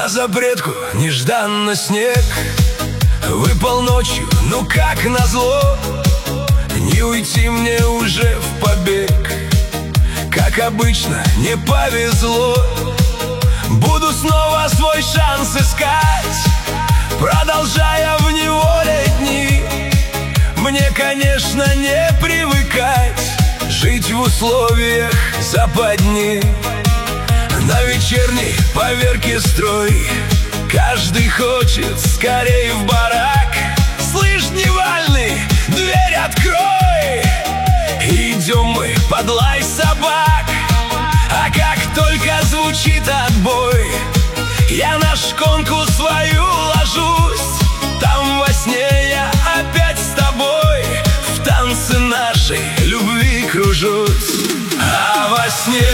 На запретку нежданно снег выпал ночью, ну как назло. Не уйти мне уже в побег, как обычно, не повезло. Буду снова свой шанс искать, продолжая в неволе дни. Мне, конечно, не привыкать жить в условиях западни. На вечерней поверке строй каждый хочет скорей в барак. Слышь, Дневальный, дверь открой, идем мы под лай собак. А как только звучит отбой, я на шконку свою ложусь. Там во сне я опять с тобой в танце нашей любви кружусь. А во сне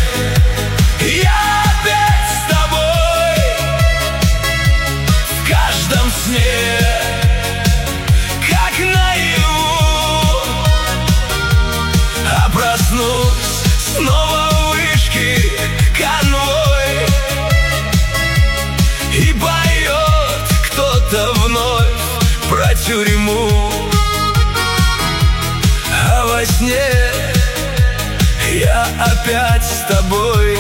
я опять с тобой, в каждом сне, как наяву. А проснусь снова в вышке конвой, и поет кто-то вновь про тюрьму. А во сне я опять с тобой.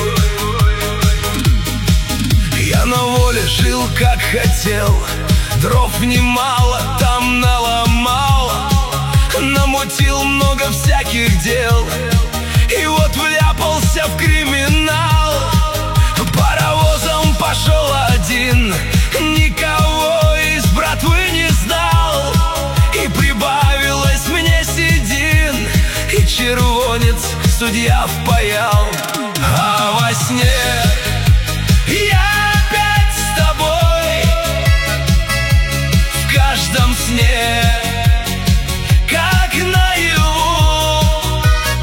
Я на воле жил как хотел, дров немало там наломал, намутил много всяких дел, и вот вляпался в криминал. Паровозом пошел один, никого из братвы не знал, и прибавилось мне седин, и червонец судья впаял. А во сне я опять с тобой, в каждом сне, как наяву.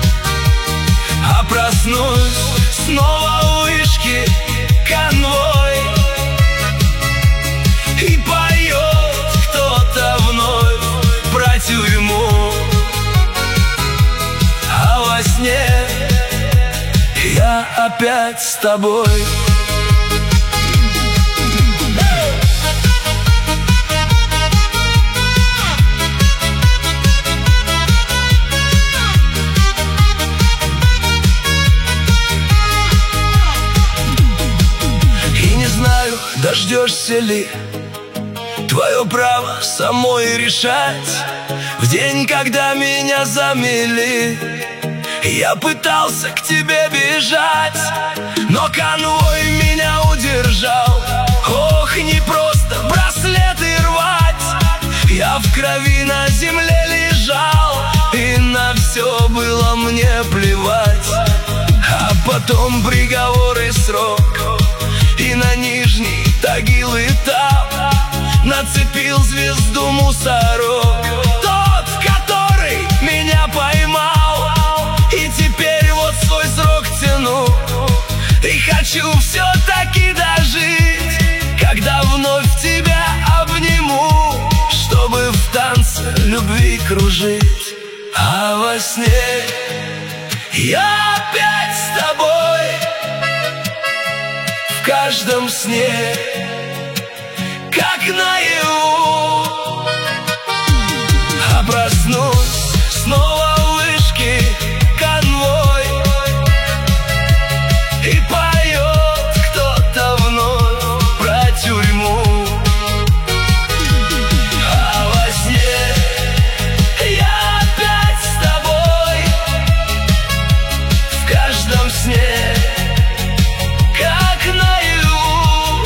А проснусь снова в вышке конвой, и поет кто-то вновь про тюрьму. А во сне я опять с тобой. И не знаю, дождешься ли, твое право самой решать. В день, когда меня замели, я пытался к тебе бежать, но конвой меня удержал. Ох, не просто браслеты рвать, я в крови на земле лежал, и на все было мне плевать. А потом приговор и срок, и на нижний Тагил этап нацепил звезду мусорок, тот, который меня поймал. И теперь вот свой срок тяну, и хочу все-таки дожить, когда вновь тебя обниму, чтобы в танце любви кружить. А во сне я опять с тобой, в каждом сне, как наяву. А проснусь снова в вышке конвой, и поет кто-то вновь про тюрьму. А во сне я опять с тобой, в каждом сне, как наяву.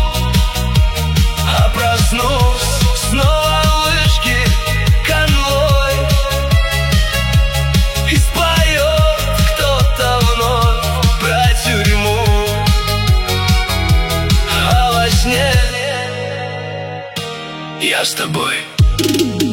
А проснусь снова в вышке конвой, и споет кто-то вновь про тюрьму. А во сне я с тобой.